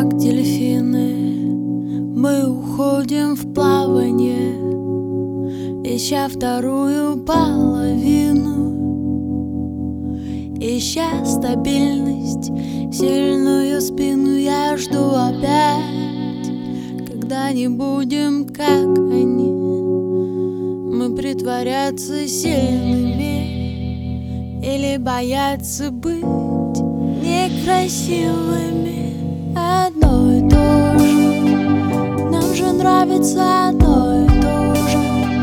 Как дельфины мы уходим в плавание, ища вторую половину, ища стабильность, сильную спину. Я жду опять, когда не будем, как они, мы притворяться сильными или бояться быть некрасивыми. Одно и то же, нам же нравится одно и то же.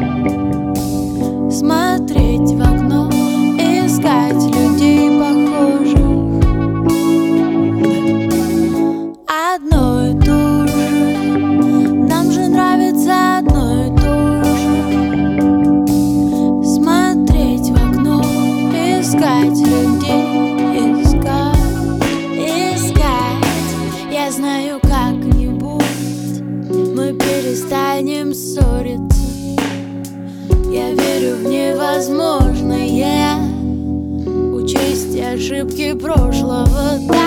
Смотреть в окно, искать людей похожих. Одно и то же, нам же нравится одно и то же. Смотреть в окно, искать людей. Я знаю, как-нибудь мы перестанем ссориться. Я верю в невозможное, учесть ошибки прошлого.